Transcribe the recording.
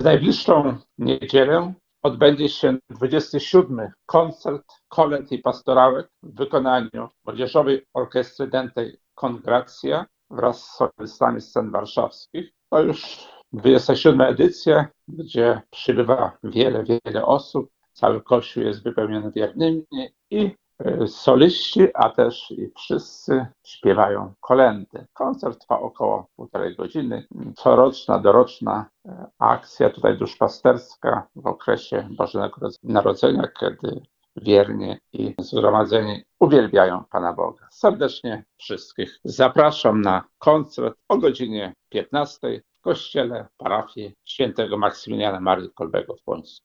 najbliższą niedzielę odbędzie się 27. koncert kolęd i pastorałek w wykonaniu Młodzieżowej Orkiestry Dętej Kongracja wraz z solistami scen warszawskich. To już 27. edycja, gdzie przybywa wiele osób. Cały kościół jest wypełniony wiernymi i soliści, a też i wszyscy śpiewają kolędy. Koncert trwa około 1,5 godziny. Coroczna, doroczna akcja tutaj duszpasterska w okresie Bożego Narodzenia, kiedy wierni i zgromadzeni uwielbiają Pana Boga. Serdecznie wszystkich zapraszam na koncert o godzinie 15 w kościele parafii świętego Maksymiliana Marii Kolbego w Płońsku.